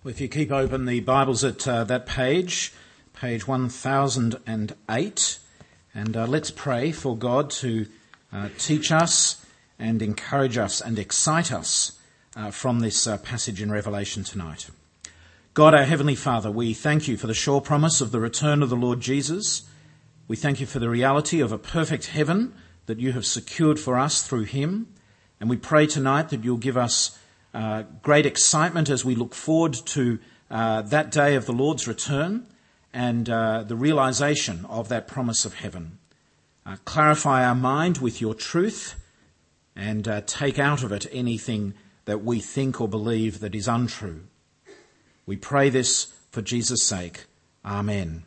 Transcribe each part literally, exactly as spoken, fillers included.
Well, if you keep open the Bibles at uh, that page, page one thousand eight, and uh, let's pray for God to uh, teach us and encourage us and excite us uh, from this uh, passage in Revelation tonight. God, our Heavenly Father, we thank you for the sure promise of the return of the Lord Jesus. We thank you for the reality of a perfect heaven that you have secured for us through him. And we pray tonight that you'll give us uh, great excitement as we look forward to uh, that day of the Lord's return and uh, the realization of that promise of heaven. Uh, clarify our mind with your truth and uh, take out of it anything that we think or believe that is untrue. We pray this for Jesus' sake. Amen.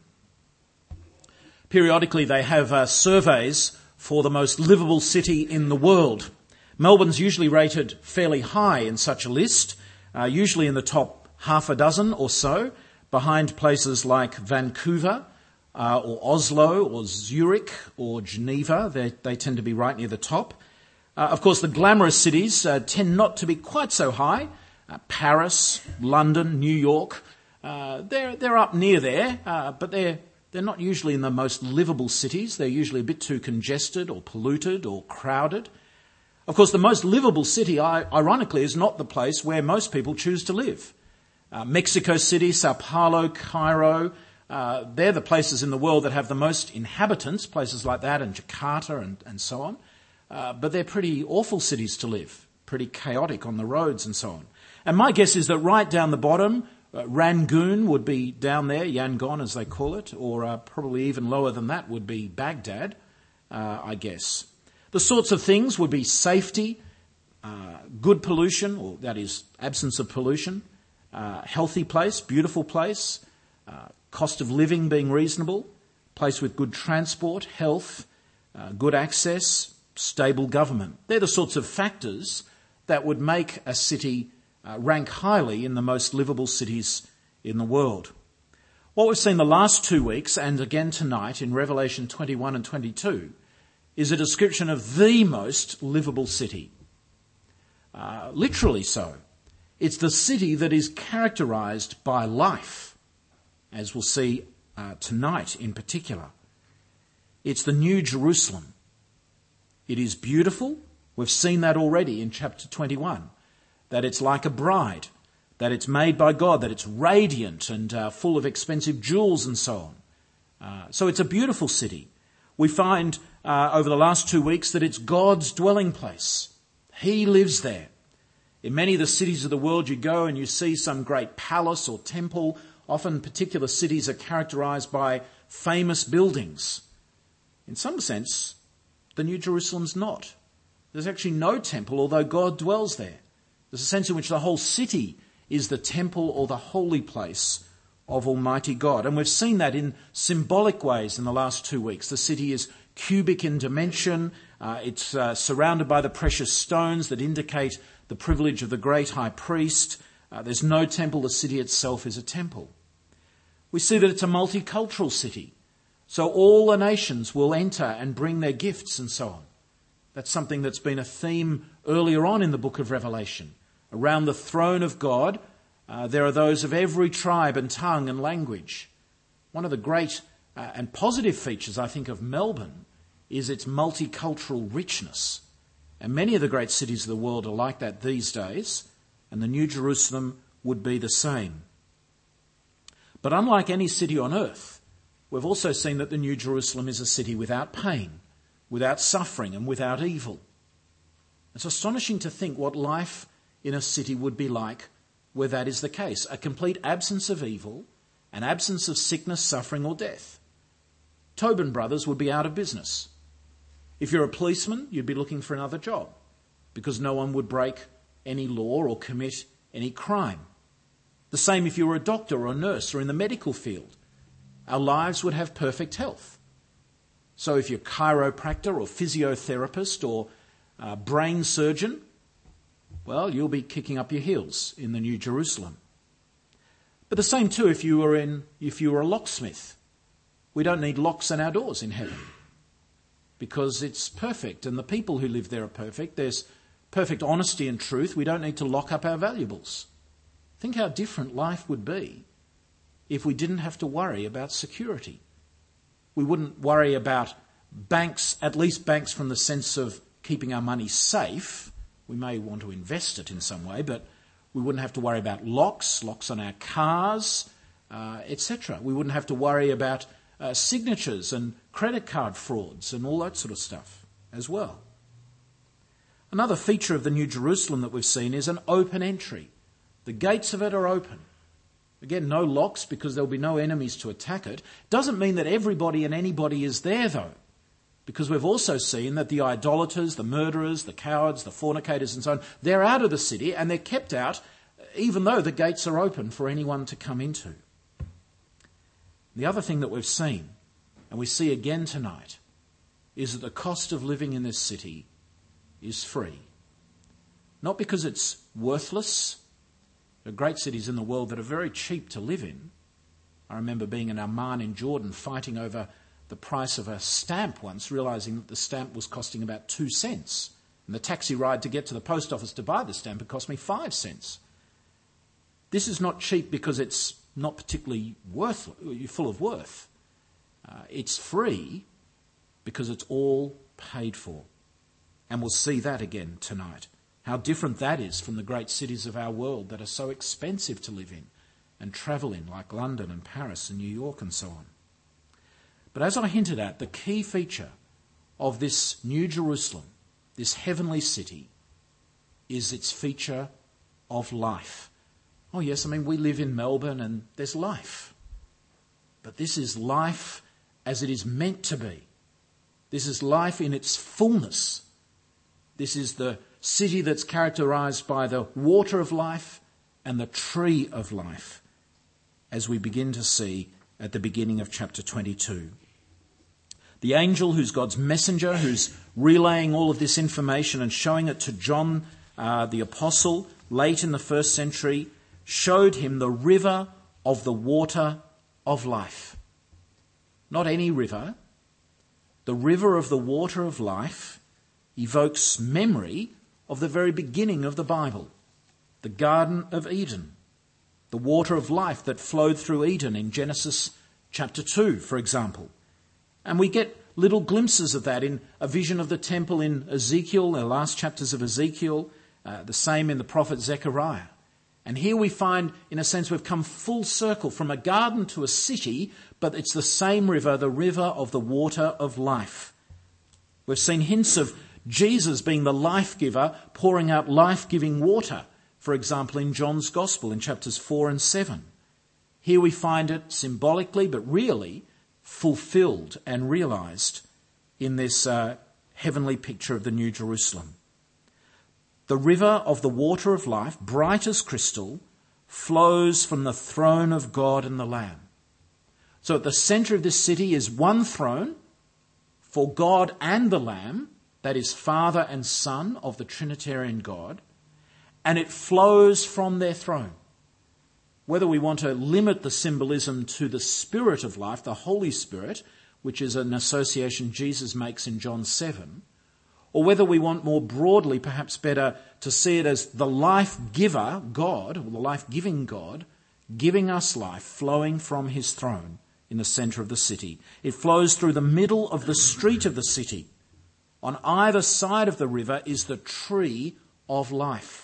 Periodically they have uh, surveys for the most livable city in the world. Melbourne's usually rated fairly high in such a list, uh, usually in the top half a dozen or so, behind places like Vancouver uh, or Oslo or Zurich or Geneva. They, they tend to be right near the top. Uh, of course, the glamorous cities uh, tend not to be quite so high. Uh, Paris, London, New York, uh, they're, they're up near there, uh, but they're, they're not usually in the most livable cities. They're usually a bit too congested or polluted or crowded. Of course, the most livable city, ironically, is not the place where most people choose to live. Uh, Mexico City, Sao Paulo, Cairo, uh, they're the places in the world that have the most inhabitants, places like that, and Jakarta and, and so on. Uh, but they're pretty awful cities to live, pretty chaotic on the roads and so on. And my guess is that right down the bottom, uh, Rangoon would be down there, Yangon as they call it, or uh, probably even lower than that would be Baghdad, uh, I guess. The sorts of things would be safety, uh, good pollution, or that is absence of pollution, uh, healthy place, beautiful place, uh, cost of living being reasonable, place with good transport, health, uh, good access, stable government. They're the sorts of factors that would make a city uh, rank highly in the most livable cities in the world. What we've seen the last two weeks and again tonight in Revelation twenty-one and twenty-two is a description of the most livable city. Uh, literally so. It's the city that is characterized by life, as we'll see uh, tonight in particular. It's the New Jerusalem. It is beautiful. We've seen that already in chapter twenty-one, that it's like a bride, that it's made by God, that it's radiant and uh, full of expensive jewels and so on. Uh, so it's a beautiful city. We find uh, over the last two weeks that it's God's dwelling place. He lives there. In many of the cities of the world you go and you see some great palace or temple. Often particular cities are characterized by famous buildings. In some sense, the New Jerusalem's not. There's actually no temple, although God dwells there. There's a sense in which the whole city is the temple or the holy place of Almighty God. And we've seen that in symbolic ways in the last two weeks. The city is cubic in dimension. Uh, it's uh, surrounded by the precious stones that indicate the privilege of the great high priest. Uh, there's no temple. The city itself is a temple. We see that it's a multicultural city. So all the nations will enter and bring their gifts and so on. That's something that's been a theme earlier on in the book of Revelation. Around the throne of God, uh, there are those of every tribe and tongue and language. One of the great uh, and positive features, I think, of Melbourne is its multicultural richness. And many of the great cities of the world are like that these days, and the New Jerusalem would be the same. But unlike any city on earth, we've also seen that the New Jerusalem is a city without pain, without suffering, and without evil. It's astonishing to think what life in a city would be like where that is the case. A complete absence of evil, an absence of sickness, suffering, or death. Tobin Brothers would be out of business. If you're a policeman, you'd be looking for another job because no one would break any law or commit any crime. The same if you were a doctor or a nurse or in the medical field. Our lives would have perfect health. So if you're a chiropractor or physiotherapist or a brain surgeon, well, you'll be kicking up your heels in the New Jerusalem. But the same too if you were in, if you were a locksmith. We don't need locks on our doors in heaven because it's perfect and the people who live there are perfect. There's perfect honesty and truth. We don't need to lock up our valuables. Think how different life would be if we didn't have to worry about security. We wouldn't worry about banks, at least banks from the sense of keeping our money safe. We may want to invest it in some way, but we wouldn't have to worry about locks, locks on our cars, uh, et cetera. We wouldn't have to worry about uh, signatures and credit card frauds and all that sort of stuff as well. Another feature of the New Jerusalem that we've seen is an open entry. The gates of it are open. Again, no locks because there'll be no enemies to attack it. Doesn't mean that everybody and anybody is there though, because we've also seen that the idolaters, the murderers, the cowards, the fornicators and so on, they're out of the city and they're kept out even though the gates are open for anyone to come into. The other thing that we've seen, and we see again tonight, is that the cost of living in this city is free. Not because it's worthless. There are great cities in the world that are very cheap to live in. I remember being in Amman in Jordan fighting over the price of a stamp once, realising that the stamp was costing about two cents. And the taxi ride to get to the post office to buy the stamp had cost me five cents. This is not cheap because it's not particularly worth, full of worth. Uh, it's free because it's all paid for. And we'll see that again tonight. How different that is from the great cities of our world that are so expensive to live in and travel in, like London and Paris and New York and so on. But as I hinted at, the key feature of this New Jerusalem, this heavenly city, is its feature of life. Oh yes, I mean, we live in Melbourne and there's life. But this is life as it is meant to be. This is life in its fullness. This is the city that's characterised by the water of life and the tree of life, as we begin to see at the beginning of chapter twenty-two. The angel who's God's messenger, who's relaying all of this information and showing it to John uh, the apostle late in the first century, showed him the river of the water of life. Not any river. The river of the water of life evokes memory of the very beginning of the Bible, the Garden of Eden, the water of life that flowed through Eden in Genesis chapter two, for example. And we get little glimpses of that in a vision of the temple in Ezekiel, the last chapters of Ezekiel, uh, the same in the prophet Zechariah. And here we find, in a sense, we've come full circle from a garden to a city, but it's the same river, the river of the water of life. We've seen hints of Jesus being the life giver, pouring out life-giving water, for example, in John's Gospel in chapters four and seven. Here we find it symbolically, but really fulfilled and realised in this uh, heavenly picture of the New Jerusalem. The river of the water of life, bright as crystal, flows from the throne of God and the Lamb. So at the centre of this city is one throne for God and the Lamb, that is Father and Son of the Trinitarian God, and it flows from their throne. Whether we want to limit the symbolism to the Spirit of life, the Holy Spirit, which is an association Jesus makes in John seven, or whether we want more broadly, perhaps better, to see it as the life giver, God, or the life-giving God, giving us life, flowing from his throne in the centre of the city. It flows through the middle of the street of the city. On either side of the river is the tree of life.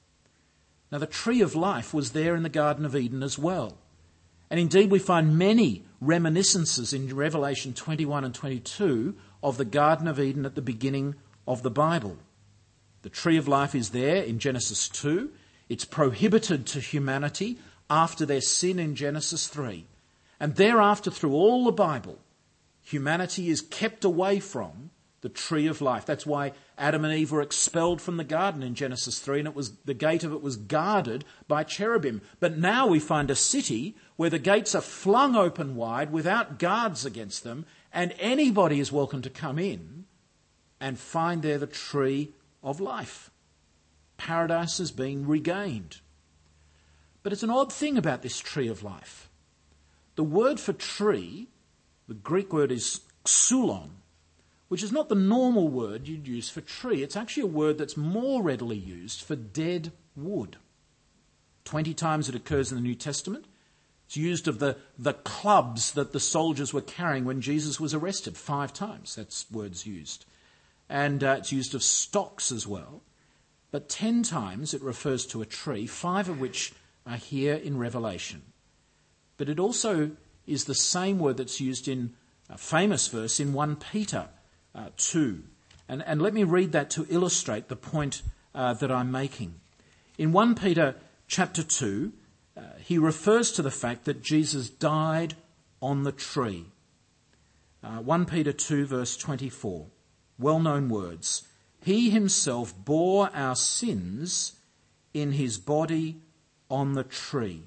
Now, the tree of life was there in the Garden of Eden as well. And indeed, we find many reminiscences in Revelation twenty-one and twenty-two of the Garden of Eden at the beginning of the Bible. The tree of life is there in Genesis two. It's prohibited to humanity after their sin in Genesis three. And thereafter, through all the Bible, humanity is kept away from the tree of life. That's why Adam and Eve were expelled from the garden in Genesis three, and it was the gate of it was guarded by cherubim. But now we find a city where the gates are flung open wide without guards against them, and anybody is welcome to come in and find there the tree of life. Paradise is being regained. But it's an odd thing about this tree of life. The word for tree, the Greek word is xulon, which is not the normal word you'd use for tree. It's actually a word that's more readily used for dead wood. twenty times it occurs in the New Testament. It's used of the, the clubs that the soldiers were carrying when Jesus was arrested. Five times that's words used. And uh, it's used of stocks as well. But ten times it refers to a tree, five of which are here in Revelation. But it also is the same word that's used in a famous verse in First Peter uh, two. And, and let me read that to illustrate the point uh, that I'm making. In First Peter chapter two, uh, he refers to the fact that Jesus died on the tree. Uh, First Peter two verse twenty-four, well-known words. He himself bore our sins in his body on the tree.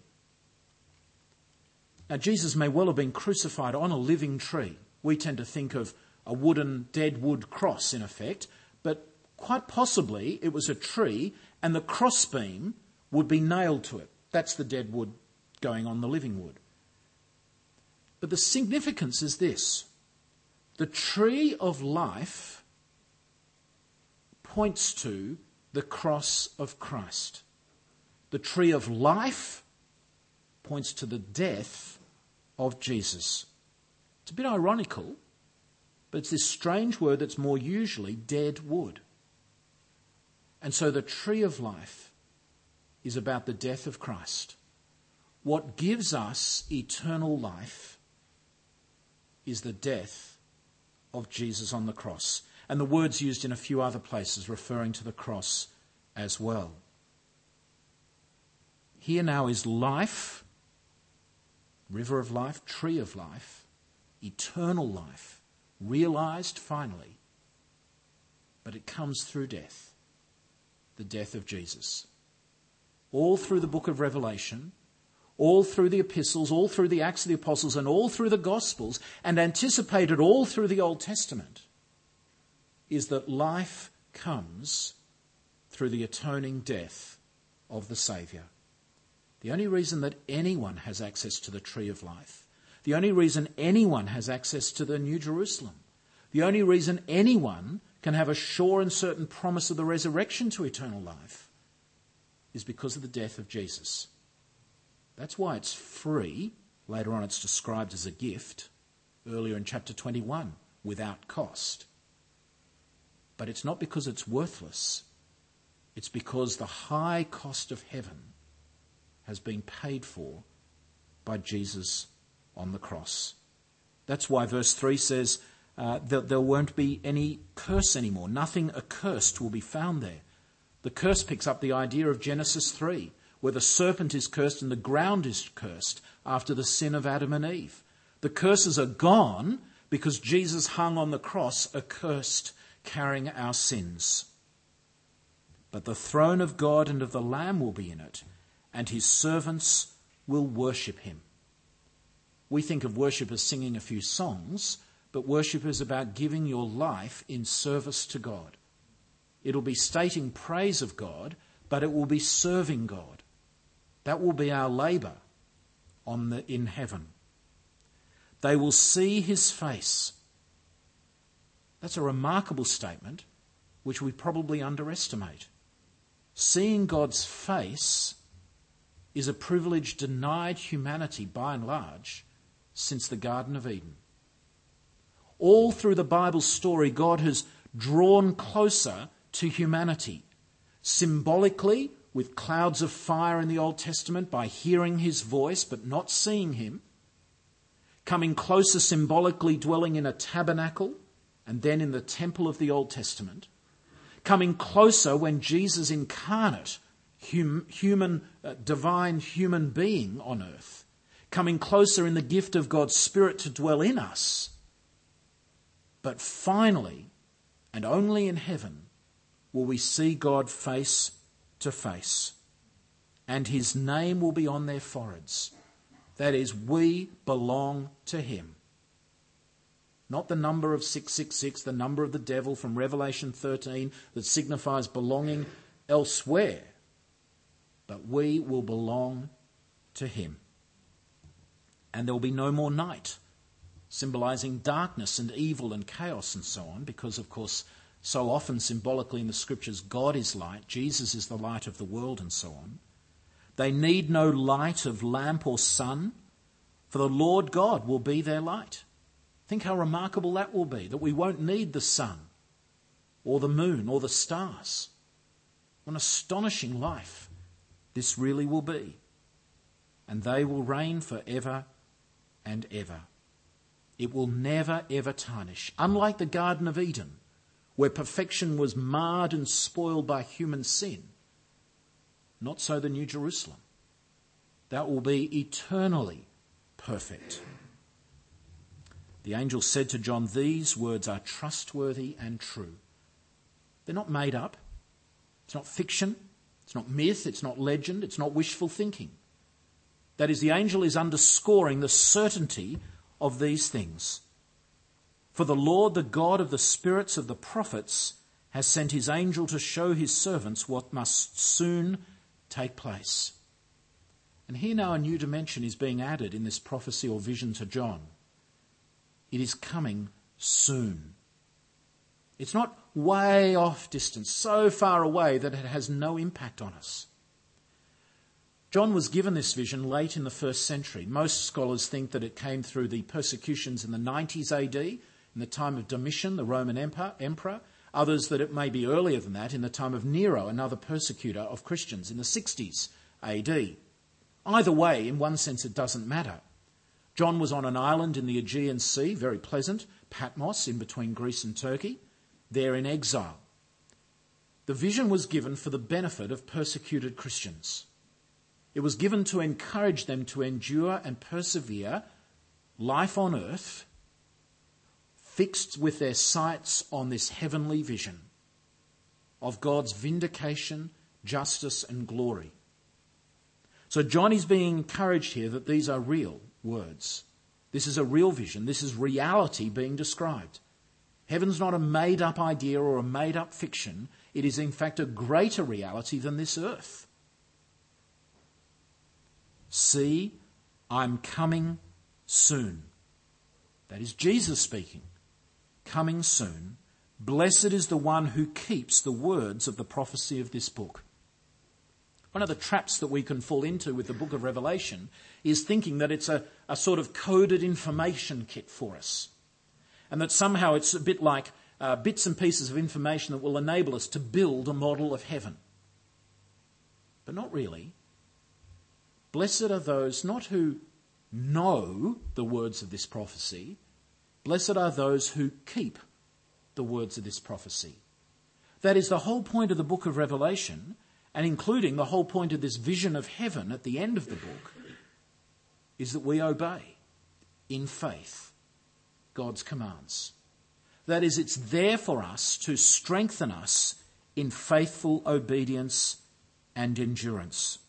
Now, Jesus may well have been crucified on a living tree. We tend to think of a wooden, dead wood cross, in effect, but quite possibly it was a tree and the crossbeam would be nailed to it. That's the dead wood going on the living wood. But the significance is this. The tree of life points to the cross of Christ. The tree of life points to the death of Jesus. It's a bit ironical, but it's this strange word that's more usually dead wood. And so the tree of life is about the death of Christ. What gives us eternal life is the death of Jesus on the cross. And the word's used in a few other places referring to the cross as well. Here now is life, river of life, tree of life, eternal life, realized finally. But it comes through death, the death of Jesus. All through the book of Revelation, all through the epistles, all through the Acts of the Apostles, and all through the Gospels, and anticipated all through the Old Testament, is that life comes through the atoning death of the Saviour. The only reason that anyone has access to the tree of life, the only reason anyone has access to the New Jerusalem, the only reason anyone can have a sure and certain promise of the resurrection to eternal life is because of the death of Jesus. That's why it's free. Later on it's described as a gift, earlier in chapter twenty-one, without cost. But it's not because it's worthless. It's because the high cost of heaven has been paid for by Jesus on the cross. That's why verse three says uh, that there won't be any curse anymore. Nothing accursed will be found there. The curse picks up the idea of Genesis three, where the serpent is cursed and the ground is cursed after the sin of Adam and Eve. The curses are gone because Jesus hung on the cross accursed, carrying our sins. But the throne of God and of the Lamb will be in it, and his servants will worship him. We think of worship as singing a few songs, but worship is about giving your life in service to God. It'll be stating praise of God, but it will be serving God. That will be our labour on the, in heaven. They will see his face. That's a remarkable statement, which we probably underestimate. Seeing God's face is a privilege denied humanity by and large since the Garden of Eden. All through the Bible story, God has drawn closer to humanity, symbolically with clouds of fire in the Old Testament by hearing his voice but not seeing him, coming closer symbolically dwelling in a tabernacle and then in the temple of the Old Testament, coming closer when Jesus incarnate, hum, human, uh, divine human being on earth, coming closer in the gift of God's Spirit to dwell in us. But finally, and only in heaven, will we see God face to face, and his name will be on their foreheads. That is, we belong to him. Not the number of six six six, the number of the devil from Revelation thirteen that signifies belonging elsewhere. But we will belong to him. And there will be no more night, symbolising darkness and evil and chaos and so on, because, of course, so often symbolically in the scriptures, God is light, Jesus is the light of the world and so on. They need no light of lamp or sun, for the Lord God will be their light. Think how remarkable that will be, that we won't need the sun or the moon or the stars. What an astonishing life this really will be. And they will reign forever and ever. It will never, ever tarnish. Unlike the Garden of Eden, where perfection was marred and spoiled by human sin, not so the New Jerusalem. That will be eternally perfect. The angel said to John, "These words are trustworthy and true." They're not made up. It's not fiction. It's not myth. It's not legend. It's not wishful thinking. That is, the angel is underscoring the certainty of these things. For the Lord, the God of the spirits of the prophets, has sent his angel to show his servants what must soon take place. And here now a new dimension is being added in this prophecy or vision to John. It is coming soon. It's not way off distance, so far away that it has no impact on us. John was given this vision late in the first century. Most scholars think that it came through the persecutions in the nineties A D, in the time of Domitian, the Roman emperor. Others that it may be earlier than that, in the time of Nero, another persecutor of Christians, in the sixties A D. Either way, in one sense, it doesn't matter. John was on an island in the Aegean Sea, very pleasant, Patmos, in between Greece and Turkey, there in exile. The vision was given for the benefit of persecuted Christians. It was given to encourage them to endure and persevere life on earth, fixed with their sights on this heavenly vision of God's vindication, justice and glory. So John is being encouraged here that these are real words. This is a real vision. This is reality being described. Heaven's not a made-up idea or a made-up fiction. It is in fact a greater reality than this earth. See, I'm coming soon. That is Jesus speaking. Coming soon. Blessed is the one who keeps the words of the prophecy of this book. One of the traps that we can fall into with the book of Revelation is thinking that it's a, a sort of coded information kit for us. And that somehow it's a bit like uh, bits and pieces of information that will enable us to build a model of heaven. But not really. Blessed are those not who know the words of this prophecy. Blessed are those who keep the words of this prophecy. That is the whole point of the book of Revelation, and including the whole point of this vision of heaven at the end of the book, is that we obey in faith God's commands. That is, it's there for us to strengthen us in faithful obedience and endurance.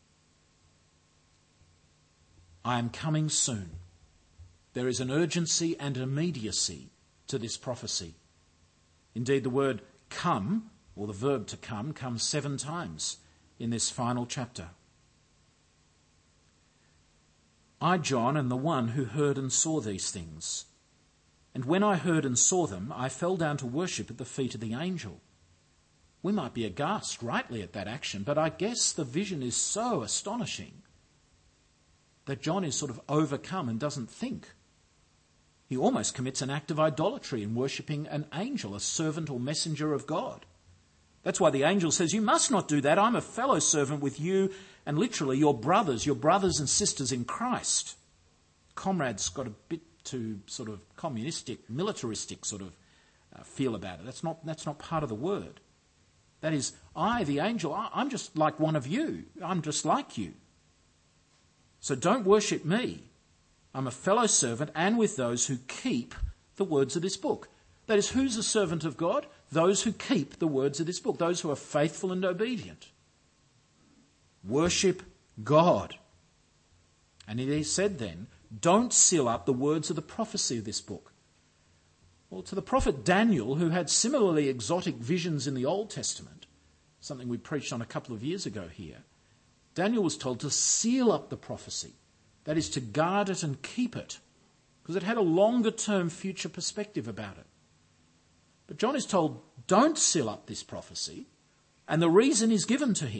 I am coming soon. There is an urgency and immediacy to this prophecy. Indeed, the word come, or the verb to come, comes seven times in this final chapter. I, John, am the one who heard and saw these things. And when I heard and saw them, I fell down to worship at the feet of the angel. We might be aghast rightly at that action, but I guess the vision is so astonishing that John is sort of overcome and doesn't think. He almost commits an act of idolatry in worshipping an angel, a servant or messenger of God. That's why the angel says, you must not do that. I'm a fellow servant with you and literally your brothers, your brothers and sisters in Christ. Comrade's got a bit too sort of communistic, militaristic sort of uh, feel about it. That's not, that's not part of the word. That is, I, the angel, I, I'm just like one of you. I'm just like you. So don't worship me. I'm a fellow servant and with those who keep the words of this book. That is, who's a servant of God? Those who keep the words of this book. Those who are faithful and obedient. Worship God. And it is said then, don't seal up the words of the prophecy of this book. Well, to the prophet Daniel, who had similarly exotic visions in the Old Testament, something we preached on a couple of years ago here, Daniel was told to seal up the prophecy. That is, to guard it and keep it, because it had a longer-term future perspective about it. But John is told, don't seal up this prophecy, and the reason is given to him,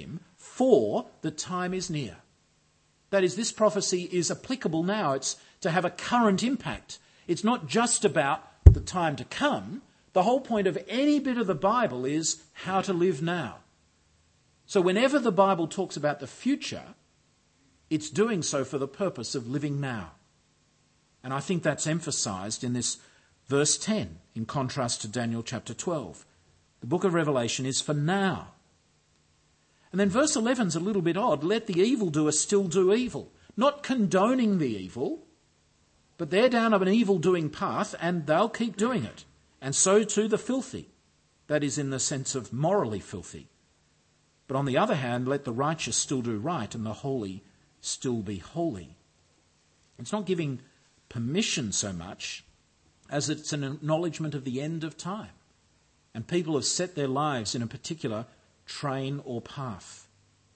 for the time is near. That is, this prophecy is applicable now. It's to have a current impact. It's not just about the time to come. The whole point of any bit of the Bible is how to live now. So whenever the Bible talks about the future, it's doing so for the purpose of living now. And I think that's emphasised in this verse ten, in contrast to Daniel chapter twelve. The book of Revelation is for now. And then verse eleven is a little bit odd. Let the evildoer still do evil. Not condoning the evil, but they're down an evil-doing path and they'll keep doing it. And so too the filthy. That is in the sense of morally filthy. But on the other hand, let the righteous still do right and the holy still be holy. It's not giving permission so much as it's an acknowledgement of the end of time. And people have set their lives in a particular train or path.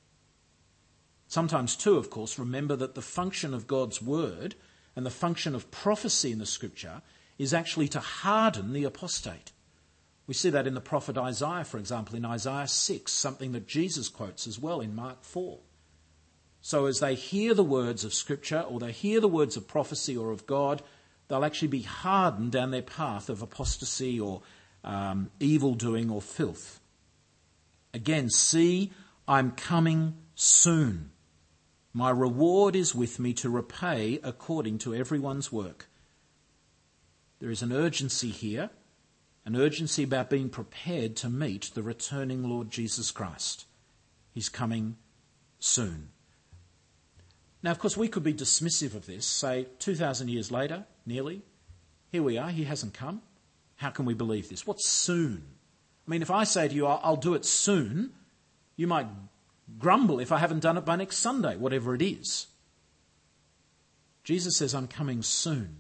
Sometimes too, of course, remember that the function of God's word and the function of prophecy in the scripture is actually to harden the apostate. We see that in the prophet Isaiah, for example, in Isaiah six, something that Jesus quotes as well in Mark four. So as they hear the words of scripture or they hear the words of prophecy or of God, they'll actually be hardened down their path of apostasy or um, evil-doing or filth. Again, see, I'm coming soon. My reward is with me to repay according to everyone's work. There is an urgency here, an urgency about being prepared to meet the returning Lord Jesus Christ. He's coming soon. Now, of course, we could be dismissive of this, say two thousand years later, nearly, here we are, he hasn't come. How can we believe this? What's soon? I mean, if I say to you, I'll, I'll do it soon, you might grumble if I haven't done it by next Sunday, whatever it is. Jesus says, I'm coming soon.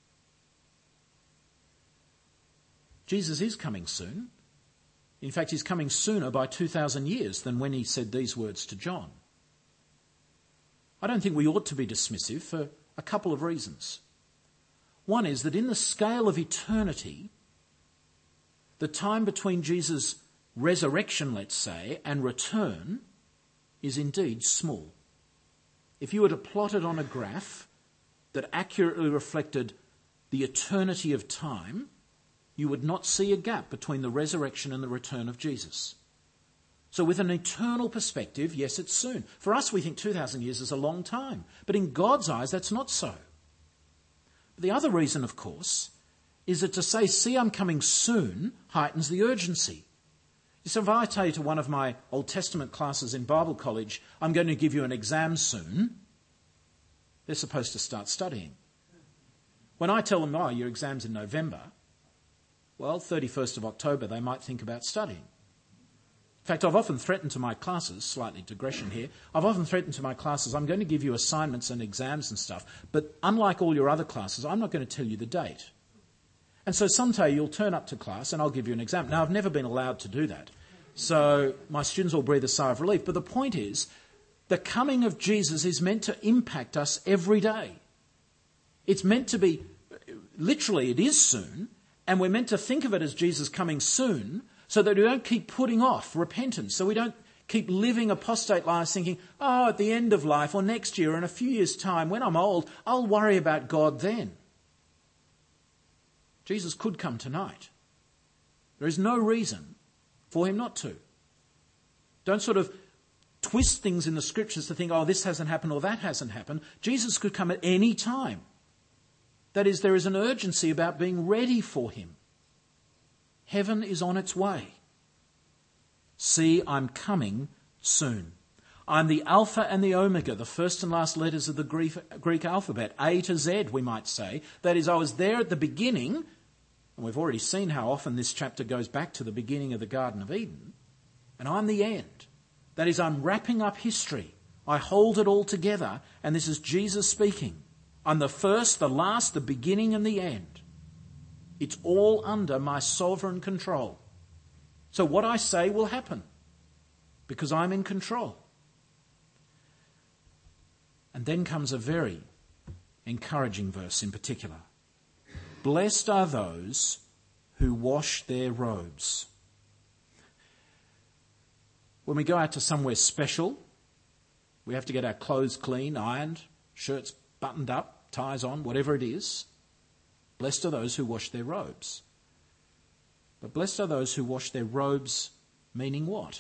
Jesus is coming soon. In fact, he's coming sooner by two thousand years than when he said these words to John. I don't think we ought to be dismissive for a couple of reasons. One is that in the scale of eternity, the time between Jesus' resurrection, let's say, and return is indeed small. If you were to plot it on a graph that accurately reflected the eternity of time, you would not see a gap between the resurrection and the return of Jesus. So with an eternal perspective, yes, it's soon. For us, we think two thousand years is a long time. But in God's eyes, that's not so. But the other reason, of course, is that to say, see, I'm coming soon, heightens the urgency. So if I say to one of my Old Testament classes in Bible college, I'm going to give you an exam soon, they're supposed to start studying. When I tell them, oh, your exam's in November, well, thirty-first of October, they might think about studying. In fact, I've often threatened to my classes, slightly digression here, I've often threatened to my classes, I'm going to give you assignments and exams and stuff, but unlike all your other classes, I'm not going to tell you the date. And so someday you'll turn up to class and I'll give you an exam. Now, I've never been allowed to do that. So my students will breathe a sigh of relief. But the point is, the coming of Jesus is meant to impact us every day. It's meant to be, literally it is soon, and we're meant to think of it as Jesus coming soon so that we don't keep putting off repentance, so we don't keep living apostate lives thinking, oh, at the end of life or next year or in a few years' time, when I'm old, I'll worry about God then. Jesus could come tonight. There is no reason for him not to. Don't sort of twist things in the scriptures to think, oh, this hasn't happened or that hasn't happened. Jesus could come at any time. That is, there is an urgency about being ready for him. Heaven is on its way. See, I'm coming soon. I'm the Alpha and the Omega, the first and last letters of the Greek, Greek alphabet, A to Z, we might say. That is, I was there at the beginning, and we've already seen how often this chapter goes back to the beginning of the Garden of Eden, and I'm the end. That is, I'm wrapping up history. I hold it all together, and this is Jesus speaking. I'm the first, the last, the beginning, and the end. It's all under my sovereign control. So what I say will happen, because I'm in control. And then comes a very encouraging verse in particular. Blessed are those who wash their robes. When we go out to somewhere special, We have to get our clothes clean, ironed, shirts buttoned up, ties on, whatever it is. Blessed are those who wash their robes. But blessed are those who wash their robes, meaning what?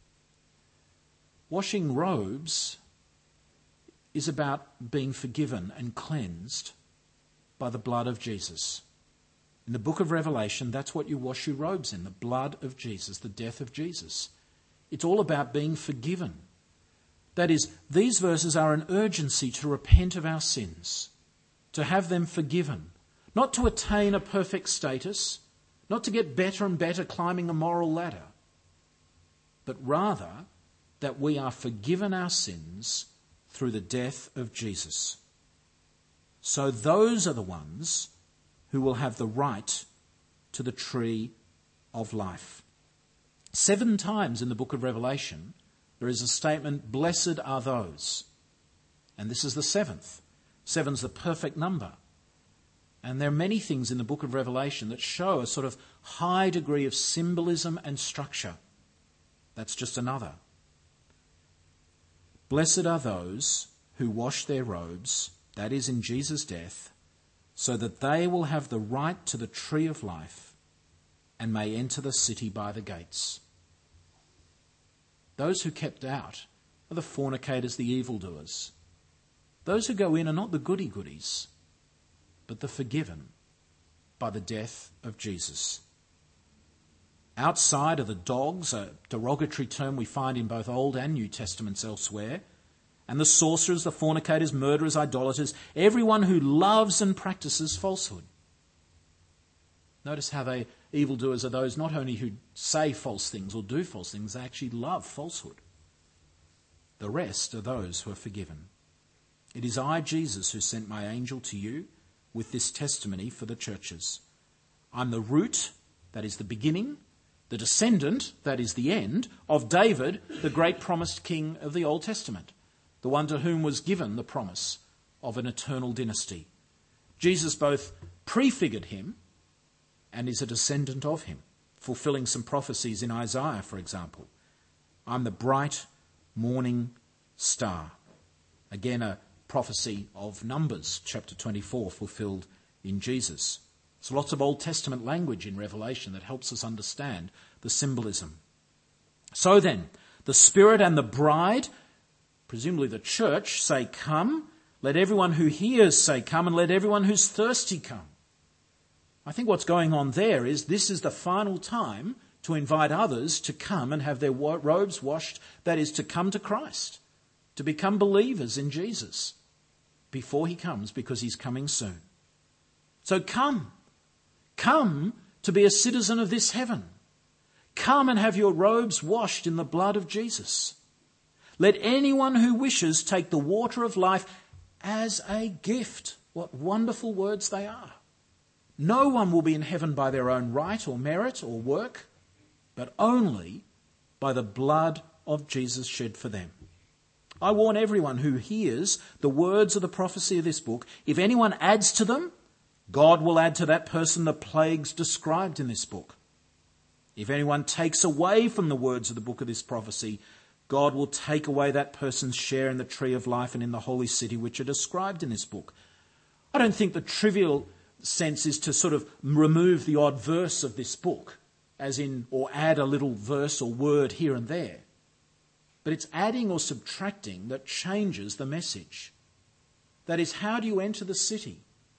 Washing robes is about being forgiven and cleansed by the blood of Jesus. In the book of Revelation, that's what you wash your robes in, the blood of Jesus, the death of Jesus. It's all about being forgiven. That is, these verses are an urgency to repent of our sins, to have them forgiven, not to attain a perfect status, not to get better and better climbing the moral ladder, but rather that we are forgiven our sins through the death of Jesus. So those are the ones who will have the right to the tree of life. Seven times in the book of Revelation, there is a statement, blessed are those. And this is the seventh. Seven's the perfect number. And there are many things in the book of Revelation that show a sort of high degree of symbolism and structure. That's just another. Blessed are those who wash their robes, that is in Jesus' death, so that they will have the right to the tree of life and may enter the city by the gates. Those who kept out are the fornicators, the evildoers. Those who go in are not the goody-goodies, but the forgiven by the death of Jesus. Outside are the dogs, a derogatory term we find in both Old and New Testaments elsewhere, and the sorcerers, the fornicators, murderers, idolaters, everyone who loves and practices falsehood. Notice how they evildoers are those not only who say false things or do false things, they actually love falsehood. The rest are those who are forgiven. It is I, Jesus, who sent my angel to you with this testimony for the churches. I'm the root, that is the beginning, the descendant, that is the end, of David, the great promised king of the Old Testament, the one to whom was given the promise of an eternal dynasty. Jesus both prefigured him and is a descendant of him, fulfilling some prophecies in Isaiah, for example. I'm the bright morning star. Again, a prophecy of Numbers, chapter twenty-four, fulfilled in Jesus. There's lots of Old Testament language in Revelation that helps us understand the symbolism. So then, the Spirit and the bride, presumably the church, say, come. Let everyone who hears say, come, and let everyone who's thirsty come. I think what's going on there is this is the final time to invite others to come and have their robes washed, that is, to come to Christ, to become believers in Jesus before he comes, because he's coming soon. So come. Come to be a citizen of this heaven. Come and have your robes washed in the blood of Jesus. Let anyone who wishes take the water of life as a gift. What wonderful words they are. No one will be in heaven by their own right or merit or work, but only by the blood of Jesus shed for them. I warn everyone who hears the words of the prophecy of this book, if anyone adds to them, God will add to that person the plagues described in this book. If anyone takes away from the words of the book of this prophecy, God will take away that person's share in the tree of life and in the holy city which are described in this book. I don't think the trivial sense is to sort of remove the odd verse of this book, as in, or add a little verse or word here and there. But it's adding or subtracting that changes the message. That is, how do you enter the city?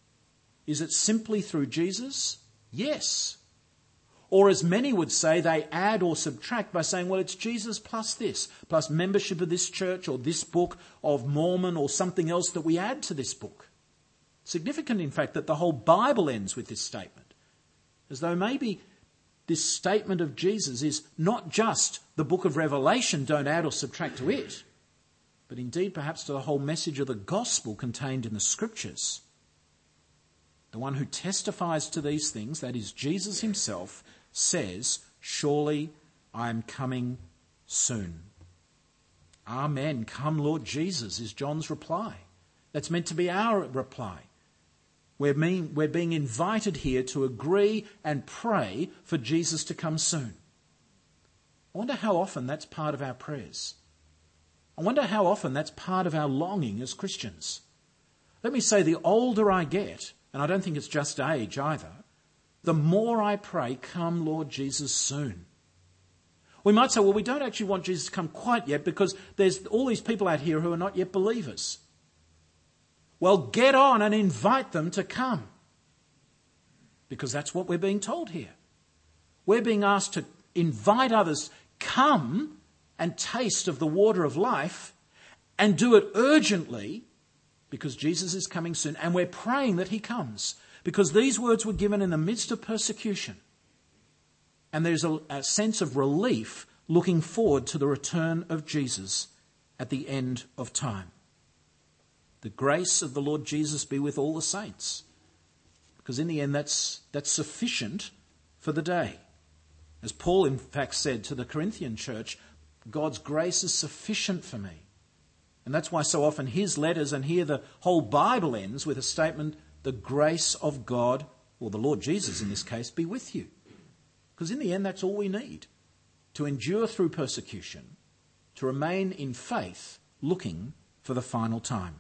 Is it simply through Jesus? Yes. Or as many would say, they add or subtract by saying, well, it's Jesus plus this, plus membership of this church or this book of Mormon or something else that we add to this book. Significant, in fact, that the whole Bible ends with this statement, as though maybe this statement of Jesus is not just the book of Revelation, don't add or subtract to it, but indeed perhaps to the whole message of the gospel contained in the scriptures. The one who testifies to these things, that is Jesus himself, says, surely I am coming soon. Amen. Come, Lord Jesus, is John's reply. That's meant to be our reply. We're being, we're being invited here to agree and pray for Jesus to come soon. I wonder how often that's part of our prayers. I wonder how often that's part of our longing as Christians. Let me say, the older I get, and I don't think it's just age either, the more I pray, come Lord Jesus soon. We might say, well, we don't actually want Jesus to come quite yet because there's all these people out here who are not yet believers. Well, get on and invite them to come. Because that's what we're being told here. We're being asked to invite others, come and taste of the water of life, and do it urgently because Jesus is coming soon. And we're praying that he comes because these words were given in the midst of persecution. And there's a, a sense of relief looking forward to the return of Jesus at the end of time. The grace of the Lord Jesus be with all the saints. Because in the end, that's, that's sufficient for the day. As Paul, in fact, said to the Corinthian church, God's grace is sufficient for me. And that's why so often his letters, and here the whole Bible ends with a statement, the grace of God, or the Lord Jesus in this case, be with you. Because in the end, that's all we need. To endure through persecution, to remain in faith, looking for the final time.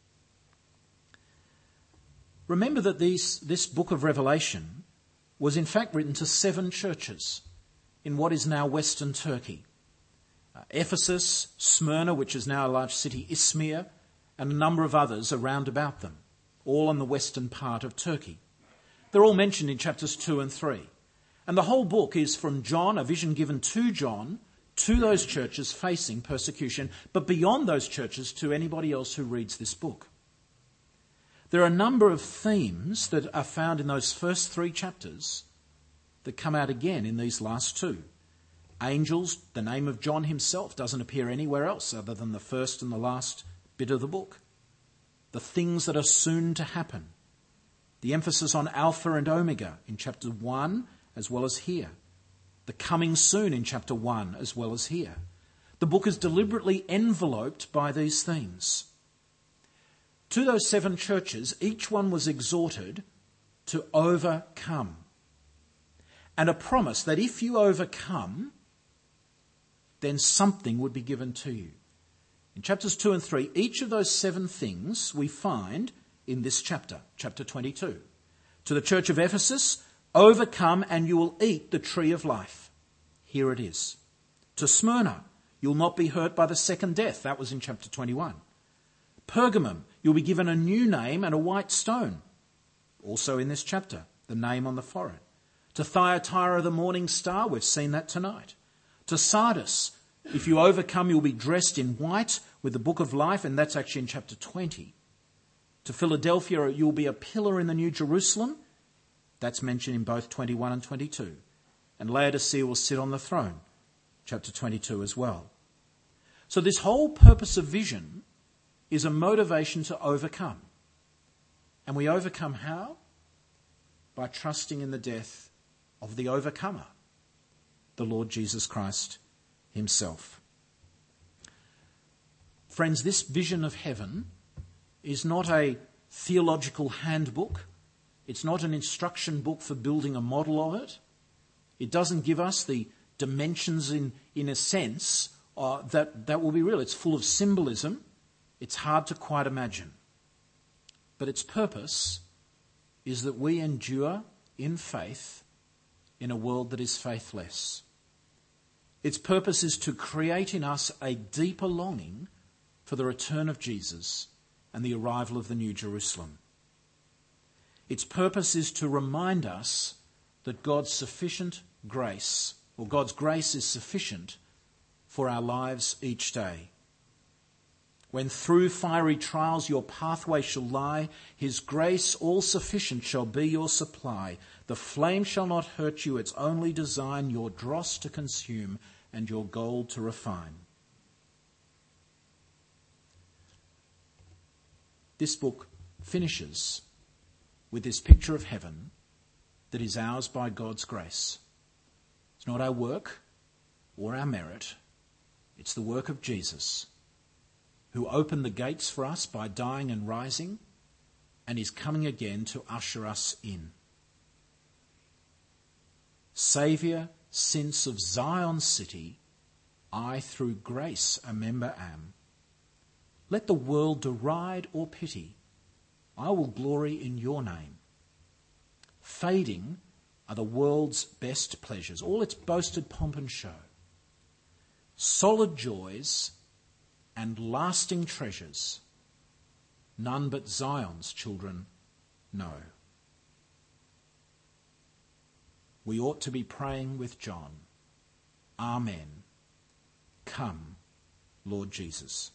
Remember that these, this book of Revelation was in fact written to seven churches in what is now Western Turkey. Uh, Ephesus, Smyrna, which is now a large city, Izmir, and a number of others around about them, all on the western part of Turkey. They're all mentioned in chapters two and three. And the whole book is from John, a vision given to John, to those churches facing persecution, but beyond those churches to anybody else who reads this book. There are a number of themes that are found in those first three chapters that come out again in these last two. Angels, the name of John himself doesn't appear anywhere else other than the first and the last bit of the book. The things that are soon to happen. The emphasis on Alpha and Omega in chapter one as well as here. The coming soon in chapter one as well as here. The book is deliberately enveloped by these themes. To those seven churches, each one was exhorted to overcome. And a promise that if you overcome, then something would be given to you. In chapters two and three, each of those seven things we find in this chapter, chapter twenty-two. To the church of Ephesus, overcome and you will eat the tree of life. Here it is. To Smyrna, you'll not be hurt by the second death. That was in chapter twenty-one. Pergamum, you'll be given a new name and a white stone. Also in this chapter, the name on the forehead. To Thyatira, the morning star, we've seen that tonight. To Sardis, if you overcome, you'll be dressed in white with the book of life, and that's actually in chapter twenty. To Philadelphia, you'll be a pillar in the New Jerusalem. That's mentioned in both twenty-one and twenty-two. And Laodicea will sit on the throne, chapter twenty-two as well. So this whole purpose of vision is a motivation to overcome. And we overcome how? By trusting in the death of the overcomer, the Lord Jesus Christ himself. Friends, this vision of heaven is not a theological handbook. It's not an instruction book for building a model of it. It doesn't give us the dimensions in, in a sense uh, that, that will be real. It's full of symbolism. It's hard to quite imagine. But its purpose is that we endure in faith in a world that is faithless. Its purpose is to create in us a deeper longing for the return of Jesus and the arrival of the New Jerusalem. Its purpose is to remind us that God's sufficient grace, or God's grace is sufficient for our lives each day. When through fiery trials your pathway shall lie, his grace all sufficient shall be your supply. The flame shall not hurt you, its only design your dross to consume and your gold to refine. This book finishes with this picture of heaven that is ours by God's grace. It's not our work or our merit. It's the work of Jesus, who opened the gates for us by dying and rising, and is coming again to usher us in. Saviour, since of Zion city, I through grace a member am. Let the world deride or pity. I will glory in your name. Fading are the world's best pleasures, all its boasted pomp and show. Solid joys and lasting treasures, none but Zion's children know. We ought to be praying with John. Amen. Come, Lord Jesus.